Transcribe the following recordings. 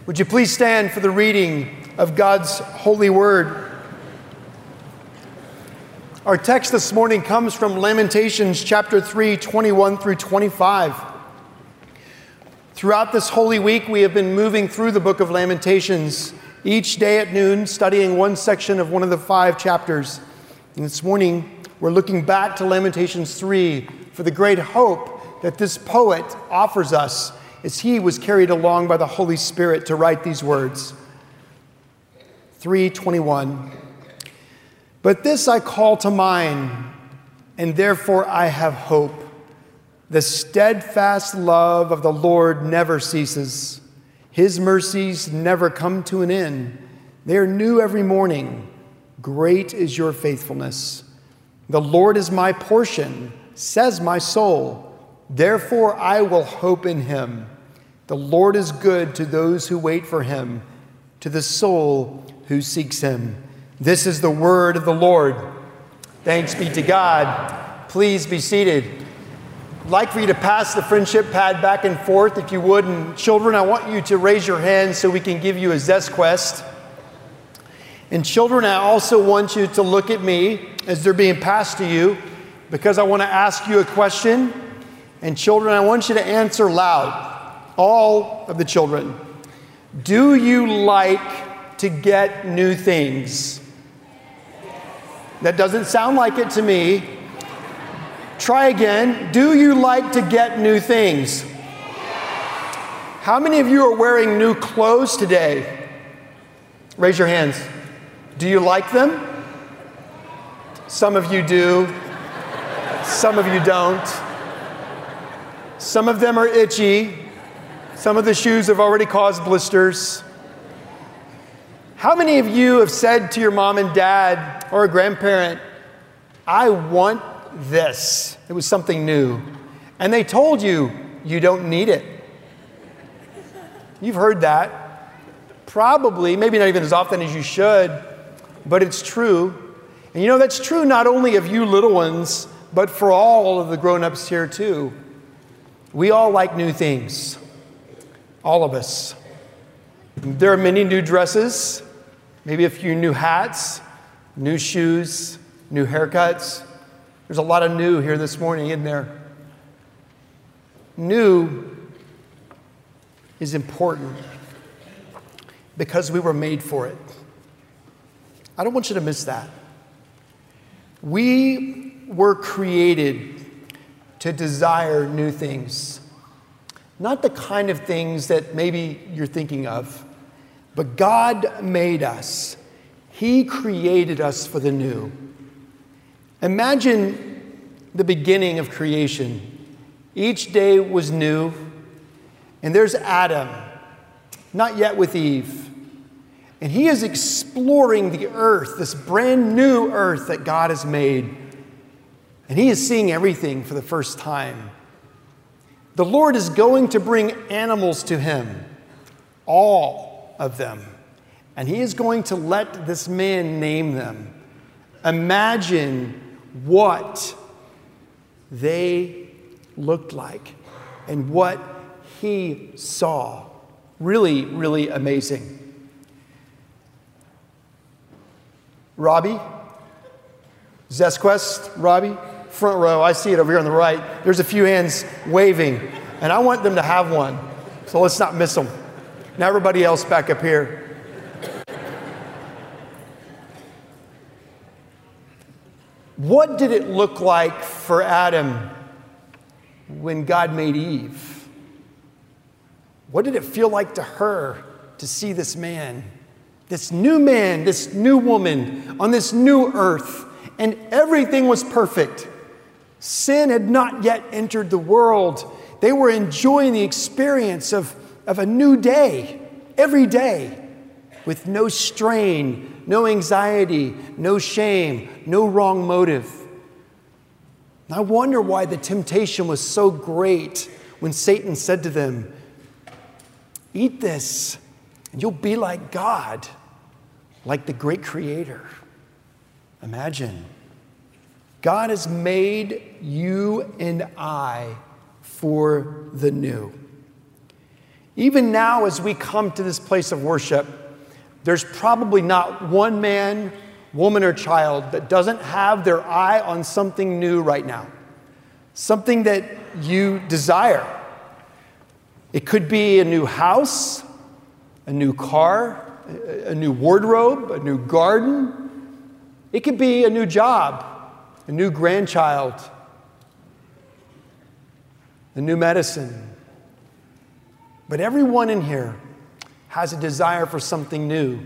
Would you please stand for the reading of God's holy word? Our text this morning comes from Lamentations chapter 3, 21 through 25. Throughout this Holy Week, we have been moving through the book of Lamentations each day at noon, studying one section of one of the 5 chapters. And this morning, we're looking back to Lamentations 3 for the great hope that this poet offers us as he was carried along by the Holy Spirit to write these words. 3:21. But this I call to mind, and therefore I have hope. The steadfast love of the Lord never ceases. His mercies never come to an end. They are new every morning. Great is your faithfulness. The Lord is my portion, says my soul. Therefore I will hope in him. The Lord is good to those who wait for him, to the soul who seeks him. This is the word of the Lord. Thanks be to God. Please be seated. I'd like for you to pass the friendship pad back and forth, if you would. And children, I want you to raise your hands so we can give you a Zest Quest. And children, I also want you to look at me as they're being passed to you, because I want to ask you a question. And children, I want you to answer loud, all of the children. Do you like to get new things? That doesn't sound like it to me. Try again. Do you like to get new things? How many of you are wearing new clothes today? Raise your hands. Do you like them? Some of you do. Some of you don't. Some of them are itchy. Some of the shoes have already caused blisters. How many of you have said to your mom and dad or a grandparent, I want this? It was something new. And they told you, you don't need it. You've heard that. Probably, maybe not even as often as you should, but it's true. And you know, that's true not only of you little ones, but for all of the grown-ups here too. We all like new things. All of us. There are many new dresses, maybe a few new hats, new shoes, new haircuts. There's a lot of new here this morning, isn't there? New is important because we were made for it. I don't want you to miss that. We were created to desire new things. Not the kind of things that maybe you're thinking of, but God made us. He created us for the new. Imagine the beginning of creation. Each day was new, and there's Adam, not yet with Eve. And he is exploring the earth, this brand new earth that God has made. And he is seeing everything for the first time. The Lord is going to bring animals to him, all of them. And he is going to let this man name them. Imagine what they looked like and what he saw. Really, really amazing. Robbie? Zest Quest? Robbie? Front row. I see it over here on the right. There's a few hands waving, and I want them to have one. So let's not miss them. Now everybody else back up here. What did it look like for Adam when God made Eve? What did it feel like to her to see this man, this new woman on this new earth? And everything was perfect. Sin had not yet entered the world. They were enjoying the experience of a new day, every day, with no strain, no anxiety, no shame, no wrong motive. And I wonder why the temptation was so great when Satan said to them, eat this, and you'll be like God, like the great creator. Imagine. God has made you and I for the new. Even now, as we come to this place of worship, there's probably not one man, woman, or child that doesn't have their eye on something new right now, something that you desire. It could be a new house, a new car, a new wardrobe, a new garden. It could be a new job, a new grandchild, a new medicine. But everyone in here has a desire for something new.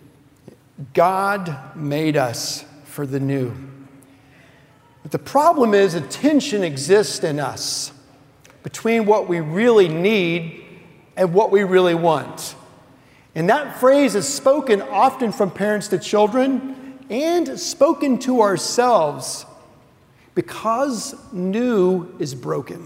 God made us for the new. But the problem is a tension exists in us between what we really need and what we really want. And that phrase is spoken often from parents to children and spoken to ourselves because new is broken.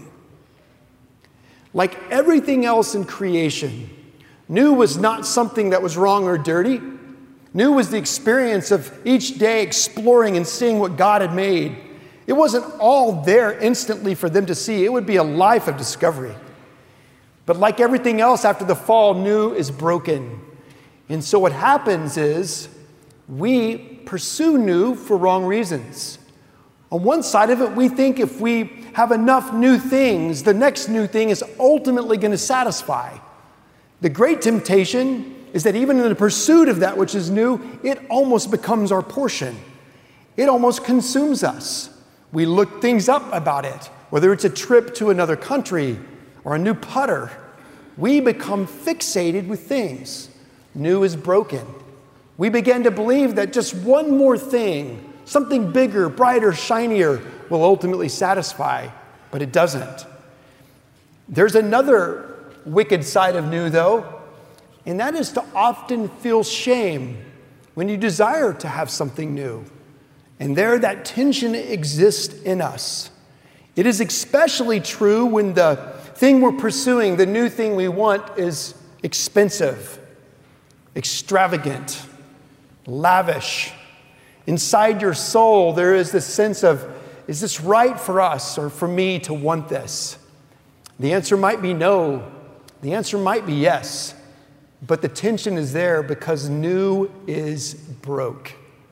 Like everything else in creation, new was not something that was wrong or dirty. New was the experience of each day exploring and seeing what God had made. It wasn't all there instantly for them to see. It would be a life of discovery. But like everything else after the fall, new is broken. And so what happens is we pursue new for wrong reasons. On one side of it, we think if we have enough new things, the next new thing is ultimately going to satisfy. The great temptation is that even in the pursuit of that which is new, it almost becomes our portion. It almost consumes us. We look things up about it, whether it's a trip to another country or a new putter. We become fixated with things. New is broken. We begin to believe that just one more thing, something bigger, brighter, shinier, will ultimately satisfy, but it doesn't. There's another wicked side of new, though, and that is to often feel shame when you desire to have something new. And there, that tension exists in us. It is especially true when the thing we're pursuing, the new thing we want, is expensive, extravagant, lavish. Inside your soul, there is this sense of, is this right for us or for me to want this? The answer might be no. The answer might be yes. But the tension is there because new is broke.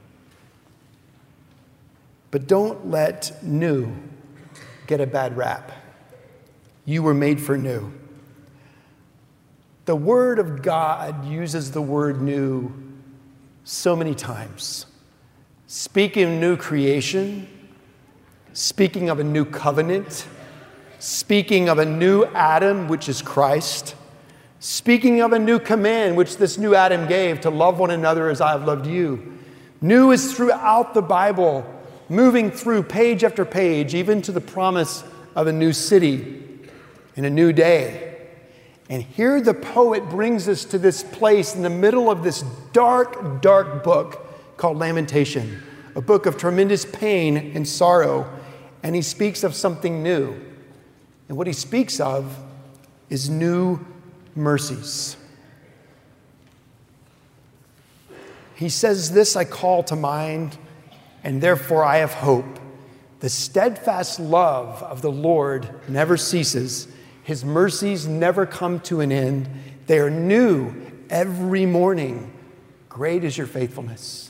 But don't let new get a bad rap. You were made for new. The Word of God uses the word new so many times. Speaking of new creation, speaking of a new covenant, speaking of a new Adam, which is Christ, speaking of a new command, which this new Adam gave, to love one another as I have loved you. New is throughout the Bible, moving through page after page, even to the promise of a new city and a new day. And here the poet brings us to this place in the middle of this dark, dark book called Lamentation, a book of tremendous pain and sorrow. And he speaks of something new. And what he speaks of is new mercies. He says, "This I call to mind, and therefore I have hope. The steadfast love of the Lord never ceases. His mercies never come to an end. They are new every morning. Great is your faithfulness."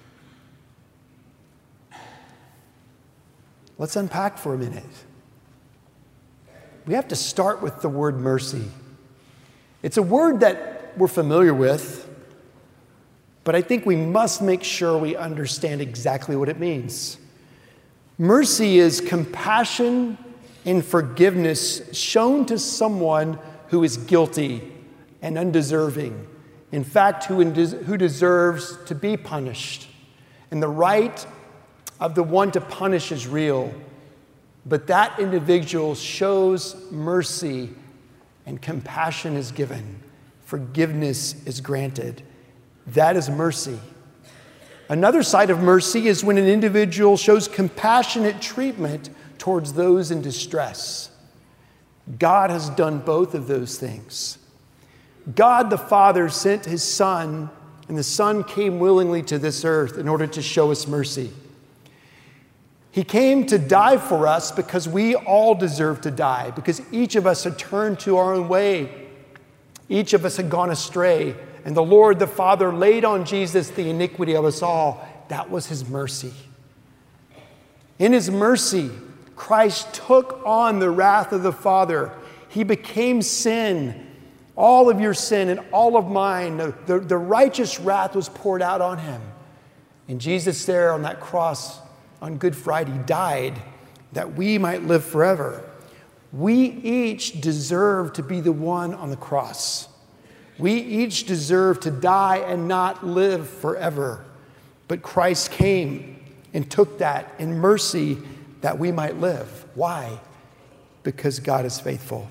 Let's unpack for a minute. We have to start with the word mercy. It's a word that we're familiar with, but I think we must make sure we understand exactly what it means. Mercy is compassion and forgiveness shown to someone who is guilty and undeserving. In fact, who deserves to be punished. And the right of the one to punish is real. But that individual shows mercy and compassion is given. Forgiveness is granted. That is mercy. Another side of mercy is when an individual shows compassionate treatment towards those in distress. God has done both of those things. God the Father sent his Son, and the Son came willingly to this earth in order to show us mercy. He came to die for us because we all deserve to die, because each of us had turned to our own way. Each of us had gone astray, and the Lord the Father laid on Jesus the iniquity of us all. That was his mercy. In his mercy, Christ took on the wrath of the Father. He became sin, all of your sin and all of mine. The righteous wrath was poured out on him. And Jesus there on that cross on Good Friday died that we might live forever. We each deserve to be the one on the cross. We each deserve to die and not live forever. But Christ came and took that in mercy that we might live. Why? Because God is faithful.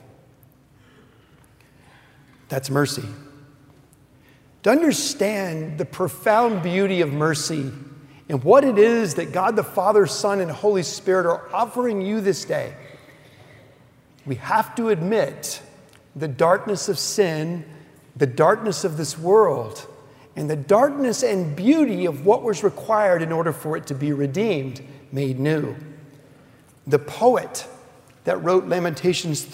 That's mercy. To understand the profound beauty of mercy and what it is that God the Father, Son, and Holy Spirit are offering you this day, we have to admit the darkness of sin, the darkness of this world, and the darkness and beauty of what was required in order for it to be redeemed, made new. The poet that wrote Lamentations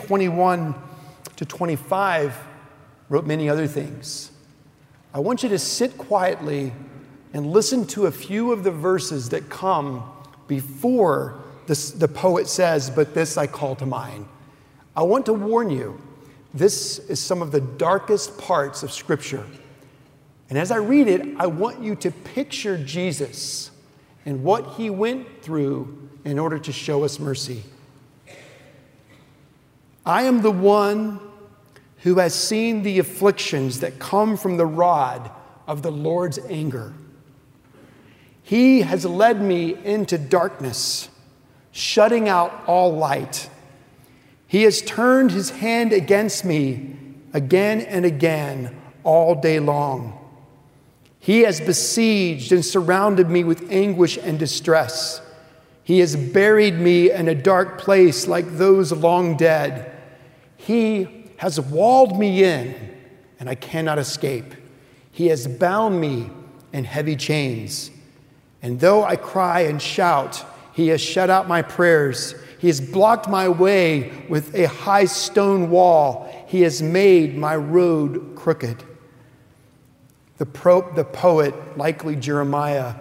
3:21-25 wrote many other things. I want you to sit quietly and listen to a few of the verses that come before the poet says, "But this I call to mind." I want to warn you, this is some of the darkest parts of Scripture. And as I read it, I want you to picture Jesus and what he went through in order to show us mercy. I am the one who has seen the afflictions that come from the rod of the Lord's anger. He has led me into darkness, shutting out all light. He has turned his hand against me again and again all day long. He has besieged and surrounded me with anguish and distress. He has buried me in a dark place like those long dead. He has walled me in, and I cannot escape. He has bound me in heavy chains. And though I cry and shout, he has shut out my prayers. He has blocked my way with a high stone wall. He has made my road crooked. The poet, likely Jeremiah,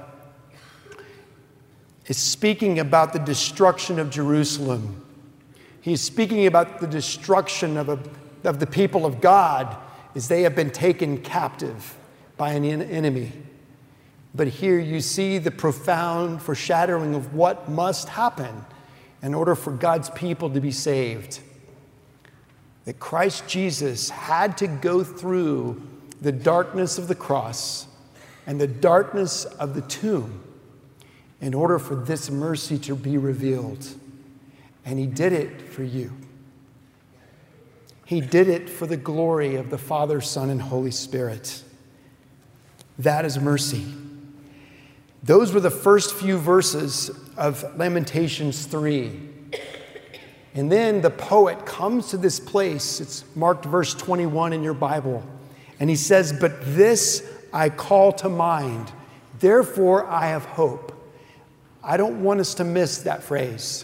is speaking about the destruction of Jerusalem. He's speaking about the destruction of the people of God as they have been taken captive by an enemy. But here you see the profound foreshadowing of what must happen in order for God's people to be saved. That Christ Jesus had to go through the darkness of the cross and the darkness of the tomb in order for this mercy to be revealed. And he did it for you. He did it for the glory of the Father, Son, and Holy Spirit. That is mercy. Those were the first few verses of Lamentations 3. And then the poet comes to this place. It's marked verse 21 in your Bible. And he says, "But this I call to mind, therefore I have hope." I don't want us to miss that phrase.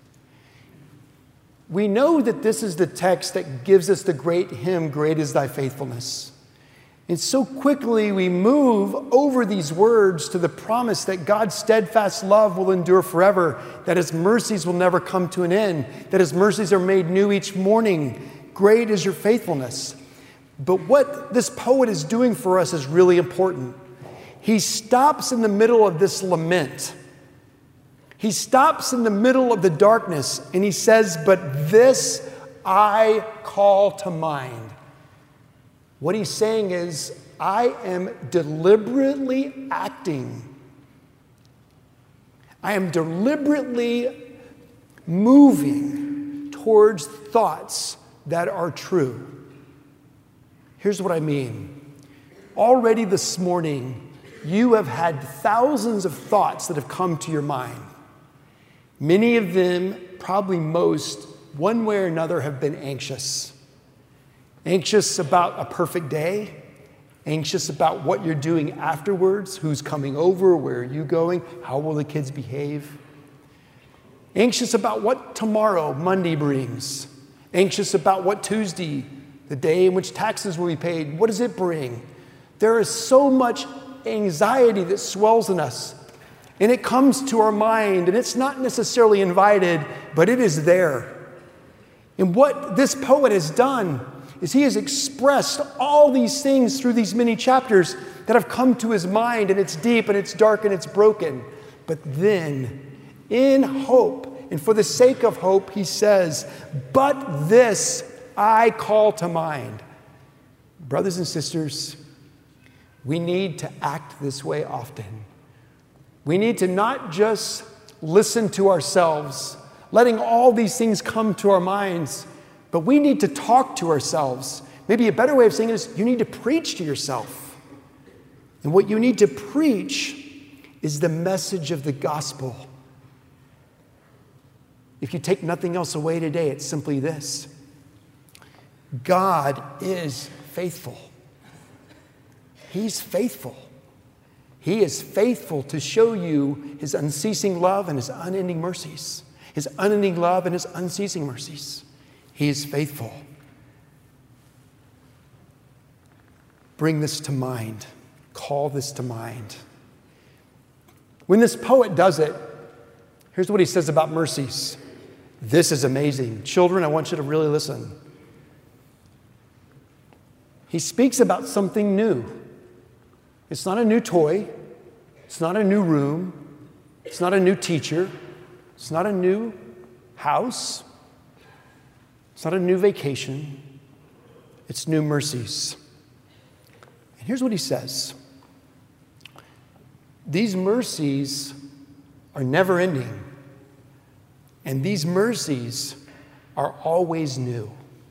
We know that this is the text that gives us the great hymn, "Great is Thy Faithfulness." And so quickly we move over these words to the promise that God's steadfast love will endure forever, that his mercies will never come to an end, that his mercies are made new each morning. Great is your faithfulness. But what this poet is doing for us is really important. He stops in the middle of this lament. He stops in the middle of the darkness and he says, "But this I call to mind." What he's saying is, I am deliberately acting. I am deliberately moving towards thoughts that are true. Here's what I mean. Already this morning, you have had thousands of thoughts that have come to your mind. Many of them, probably most, one way or another, have been anxious. Anxious about a perfect day, anxious about what you're doing afterwards, who's coming over, where are you going, how will the kids behave. Anxious about what tomorrow, Monday, brings. Anxious about what Tuesday, the day in which taxes will be paid. What does it bring? There is so much anxiety that swells in us, and it comes to our mind, and it's not necessarily invited, but it is there. And what this poet has done is he has expressed all these things through these many chapters that have come to his mind, and it's deep, and it's dark, and it's broken. But then, in hope, and for the sake of hope, he says, "But this I call to mind." Brothers and sisters, we need to act this way often. We need to not just listen to ourselves, letting all these things come to our minds, but we need to talk to ourselves. Maybe a better way of saying it is you need to preach to yourself. And what you need to preach is the message of the gospel. If you take nothing else away today, it's simply this: God is faithful. He's faithful. He is faithful to show you his unceasing love and his unending mercies. His unending love and his unceasing mercies. He is faithful. Bring this to mind. Call this to mind. When this poet does it, here's what he says about mercies. This is amazing. Children, I want you to really listen. He speaks about something new. It's not a new toy. It's not a new room. It's not a new teacher. It's not a new house. It's not a new vacation. It's new mercies. And here's what he says. These mercies are never ending. And these mercies are always new.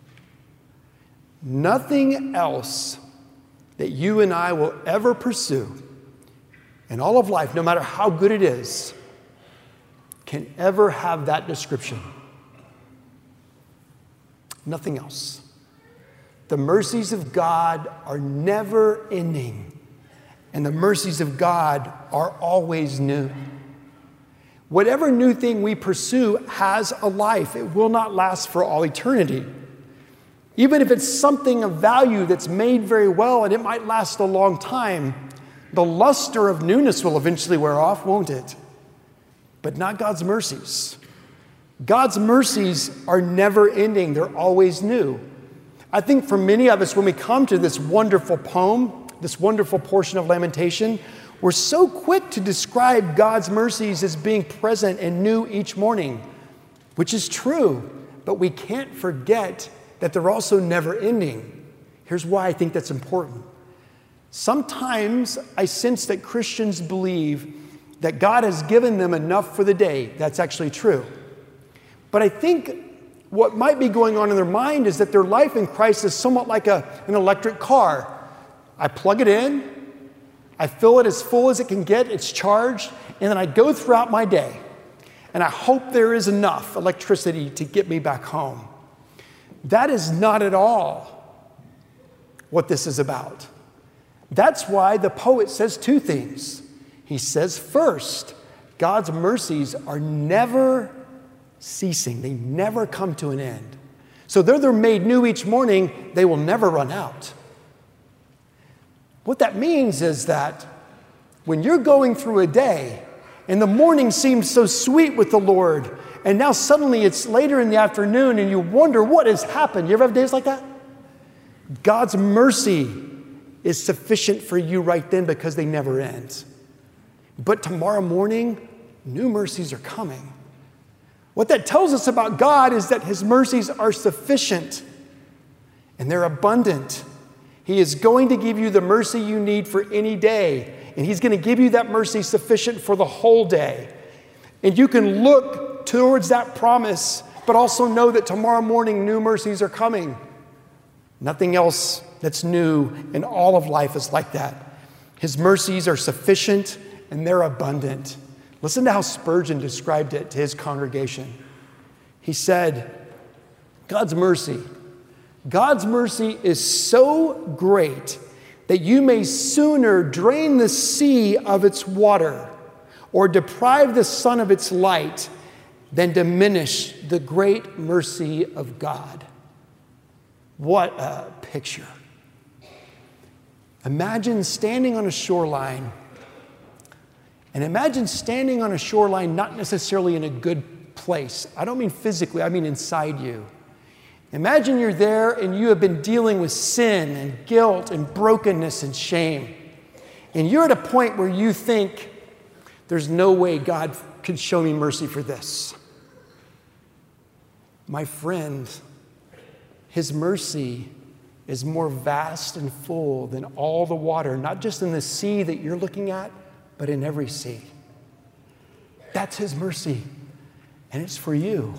Nothing else that you and I will ever pursue in all of life, no matter how good it is, can ever have that description. Nothing else. The mercies of God are never ending, and the mercies of God are always new. Whatever new thing we pursue has a life. It will not last for all eternity. Even if it's something of value that's made very well and it might last a long time, the luster of newness will eventually wear off, won't it? But not God's mercies. God's mercies are never ending. They're always new. I think for many of us, when we come to this wonderful poem, this wonderful portion of Lamentation, we're so quick to describe God's mercies as being present and new each morning, which is true, but we can't forget that they're also never ending. Here's why I think that's important. Sometimes I sense that Christians believe that God has given them enough for the day. That's actually true. But I think what might be going on in their mind is that their life in Christ is somewhat like an electric car. I plug it in, I fill it as full as it can get, it's charged, and then I go throughout my day. And I hope there is enough electricity to get me back home. That is not at all what this is about. That's why the poet says two things. He says, first, God's mercies are never ceasing. They never come to an end. So though they're made new each morning, they will never run out. What that means is that when you're going through a day and the morning seems so sweet with the Lord, and now suddenly it's later in the afternoon and you wonder what has happened. You ever have days like that? God's mercy is sufficient for you right then because they never end. But tomorrow morning, new mercies are coming. What that tells us about God is that his mercies are sufficient and they're abundant. He is going to give you the mercy you need for any day, and he's going to give you that mercy sufficient for the whole day. And you can look towards that promise, but also know that tomorrow morning new mercies are coming. Nothing else that's new in all of life is like that. His mercies are sufficient and they're abundant. Listen to how Spurgeon described it to his congregation. He said, God's mercy is so great that you may sooner drain the sea of its water or deprive the sun of its light than diminish the great mercy of God. What a picture. Imagine standing on a shoreline, and imagine standing on a shoreline not necessarily in a good place. I don't mean physically, I mean inside you. Imagine you're there and you have been dealing with sin and guilt and brokenness and shame. And you're at a point where you think, there's no way God could show me mercy for this. My friend, his mercy is more vast and full than all the water, not just in the sea that you're looking at, but in every sea. That's his mercy, and it's for you.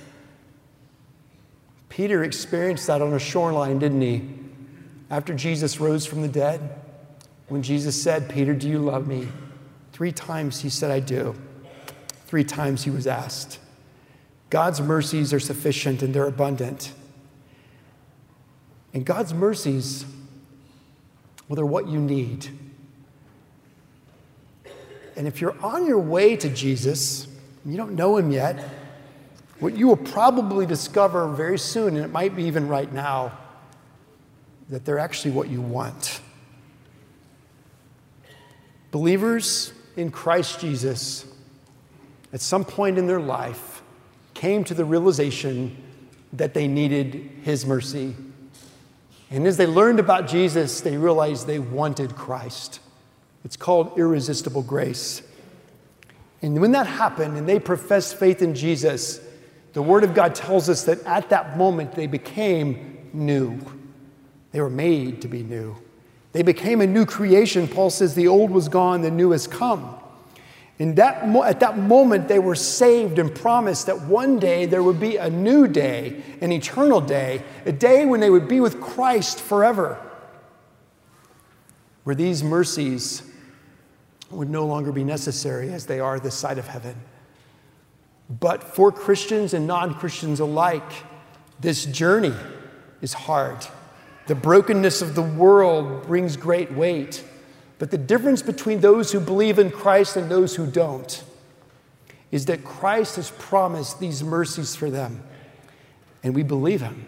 Peter experienced that on a shoreline, didn't he? After Jesus rose from the dead, when Jesus said, Peter, do you love me? 3 times he said, I do. 3 times he was asked. God's mercies are sufficient and they're abundant. And God's mercies, well, they're what you need. And if you're on your way to Jesus, and you don't know him yet, what you will probably discover very soon, and it might be even right now, that they're actually what you want. Believers in Christ Jesus, at some point in their life, came to the realization that they needed his mercy. And as they learned about Jesus, they realized they wanted Christ. It's called irresistible grace. And when that happened and they professed faith in Jesus, the Word of God tells us that at that moment they became new. They were made to be new. They became a new creation. Paul says the old was gone, the new has come. And at that moment, they were saved and promised that one day there would be a new day, an eternal day, a day when they would be with Christ forever, where these mercies would no longer be necessary as they are this side of heaven. But for Christians and non-Christians alike, this journey is hard. The brokenness of the world brings great weight. But the difference between those who believe in Christ and those who don't is that Christ has promised these mercies for them, and we believe him.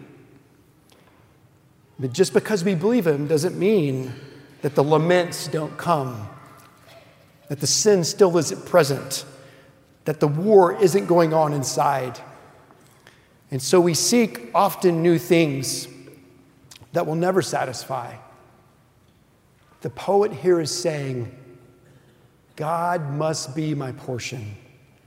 But just because we believe him doesn't mean that the laments don't come, that the sin still isn't present, that the war isn't going on inside. And so we seek often new things that will never satisfy. The poet here is saying, God must be my portion.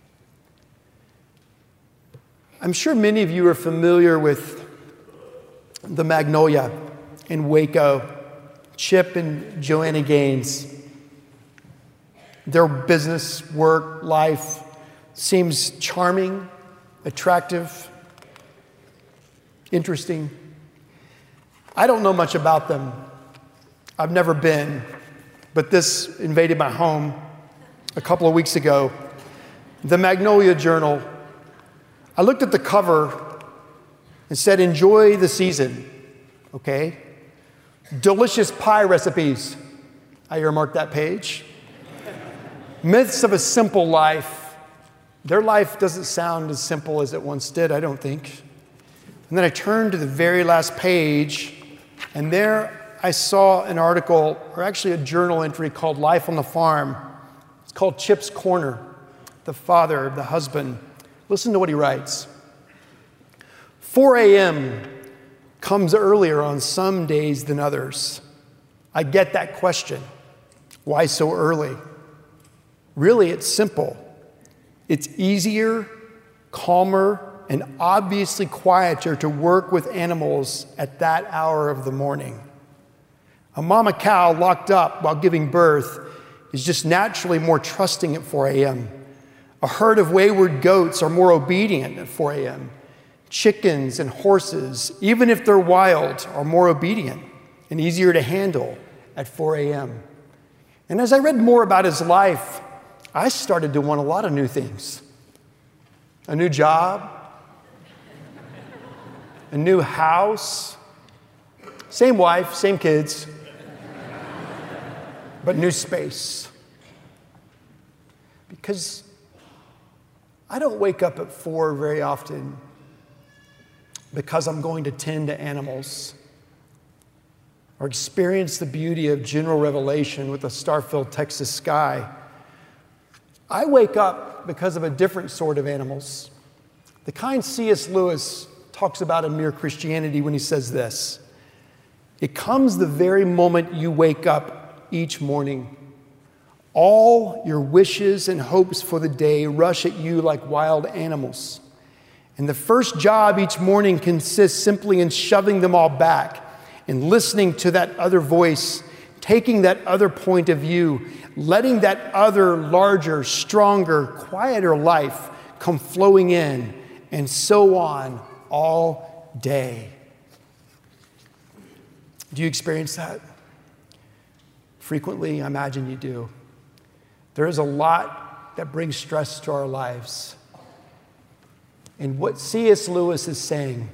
I'm sure many of you are familiar with the Magnolia in Waco, Chip and Joanna Gaines. Their business, work, life seems charming, attractive, interesting. I don't know much about them. I've never been, but this invaded my home a couple of weeks ago. The Magnolia Journal. I looked at the cover and said, enjoy the season, okay? Delicious pie recipes. I earmarked that page. Myths of a simple life. Their life doesn't sound as simple as it once did, I don't think. And then I turned to the very last page, and there I saw an article, or actually a journal entry called Life on the Farm. It's called Chip's Corner, the father, the husband. Listen to what he writes. 4 a.m. comes earlier on some days than others. I get that question. Why so early? Really, it's simple. It's easier, calmer, and obviously quieter to work with animals at that hour of the morning. A mama cow locked up while giving birth is just naturally more trusting at 4 a.m. A herd of wayward goats are more obedient at 4 a.m. Chickens and horses, even if they're wild, are more obedient and easier to handle at 4 a.m. And as I read more about his life, I started to want a lot of new things. A new job, a new house, same wife, same kids, but new space. Because I don't wake up at 4 very often because I'm going to tend to animals. or experience the beauty of general revelation with a star-filled Texas sky. I wake up because of a different sort of animals, the kind C.S. Lewis talks about in Mere Christianity when he says this: it comes the very moment you wake up each morning. All your wishes and hopes for the day rush at you like wild animals. And the first job each morning consists simply in shoving them all back and listening to that other voice, taking that other point of view, letting that other larger, stronger, quieter life come flowing in, and so on all day. Do you experience that? Frequently, I imagine you do. There is a lot that brings stress to our lives. And what C.S. Lewis is saying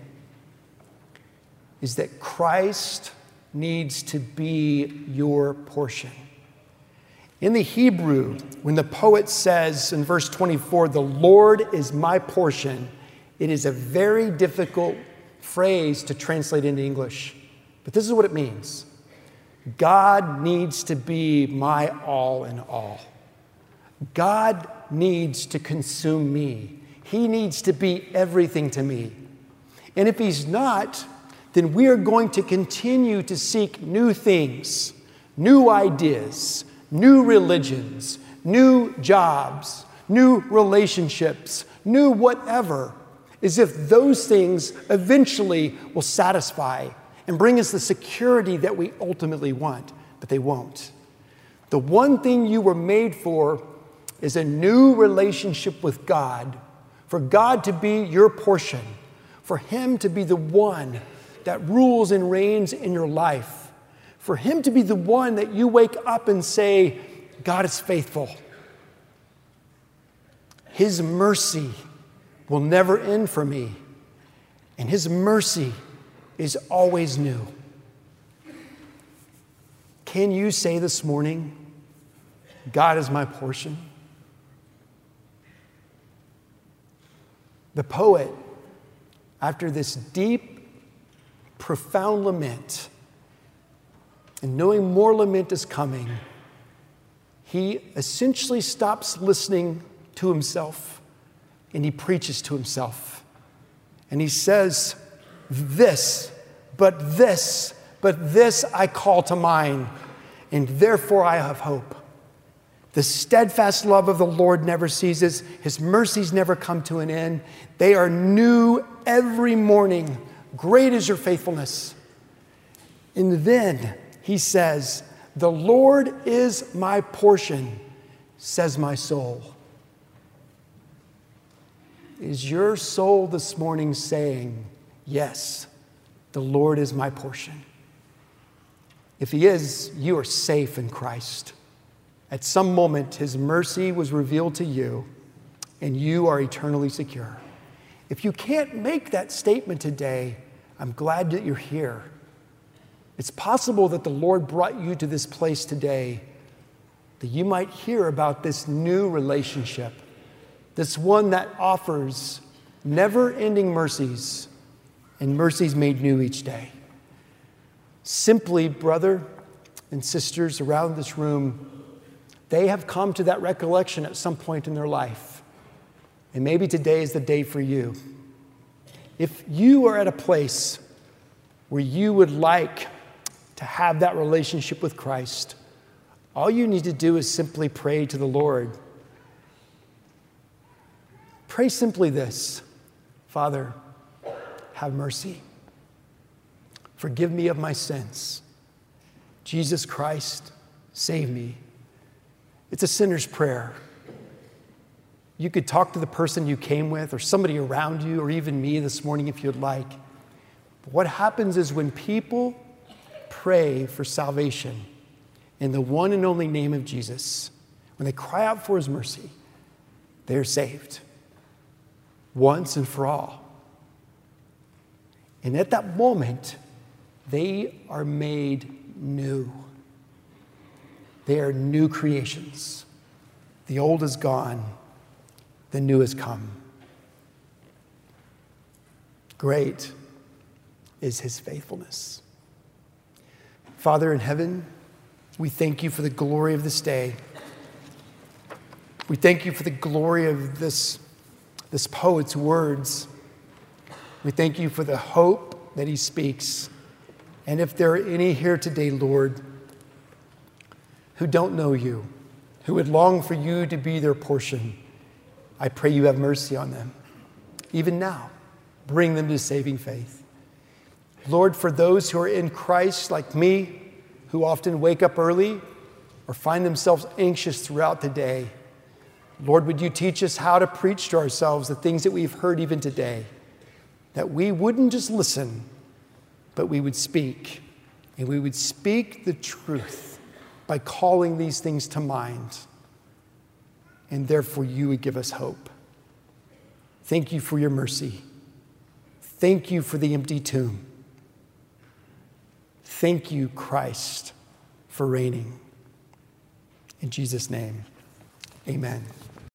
is that Christ needs to be your portion. In the Hebrew, when the poet says in verse 24, "The Lord is my portion," it is a very difficult phrase to translate into English. But this is what it means. God needs to be my all in all. God needs to consume me. He needs to be everything to me. And if he's not, then we are going to continue to seek new things, new ideas, new religions, new jobs, new relationships, new whatever, as if those things eventually will satisfy and bring us the security that we ultimately want, but they won't. The one thing you were made for is a new relationship with God, for God to be your portion, for him to be the one that rules and reigns in your life, for him to be the one that you wake up and say, God is faithful. His mercy will never end for me, and his mercy is always new. Can you say this morning, God is my portion? The poet, after this deep, profound lament, and knowing more lament is coming, he essentially stops listening to himself and he preaches to himself. And he says, this I call to mind, and therefore I have hope. The steadfast love of the Lord never ceases. His mercies never come to an end. They are new every morning. Great is your faithfulness. And then he says, the Lord is my portion, says my soul. Is your soul this morning saying, yes, the Lord is my portion? If he is, you are safe in Christ. At some moment, his mercy was revealed to you, and you are eternally secure. If you can't make that statement today, I'm glad that you're here. It's possible that the Lord brought you to this place today that you might hear about this new relationship, this one that offers never-ending mercies and mercies made new each day. Simply, brother and sisters around this room, they have come to that recollection at some point in their life. And maybe today is the day for you. If you are at a place where you would like to have that relationship with Christ, all you need to do is simply pray to the Lord. Pray simply this: Father, have mercy. Forgive me of my sins. Jesus Christ, save me. It's a sinner's prayer. You could talk to the person you came with or somebody around you or even me this morning if you'd like. But what happens is when people pray for salvation in the one and only name of Jesus, when they cry out for his mercy, they're saved once and for all. And at that moment, they are made new. They are new creations. The old is gone. The new has come. Great is his faithfulness. Father in heaven, we thank you for the glory of this day. We thank you for the glory of this poet's words. We thank you for the hope that he speaks. And if there are any here today, Lord, who don't know you, who would long for you to be their portion, I pray you have mercy on them. Even now, bring them to saving faith. Lord, for those who are in Christ like me, who often wake up early or find themselves anxious throughout the day, Lord, would you teach us how to preach to ourselves the things that we've heard even today, that we wouldn't just listen, but we would speak, and we would speak the truth by calling these things to mind, and therefore you would give us hope. Thank you for your mercy. Thank you for the empty tomb. Thank you, Christ, for reigning. In Jesus' name, amen.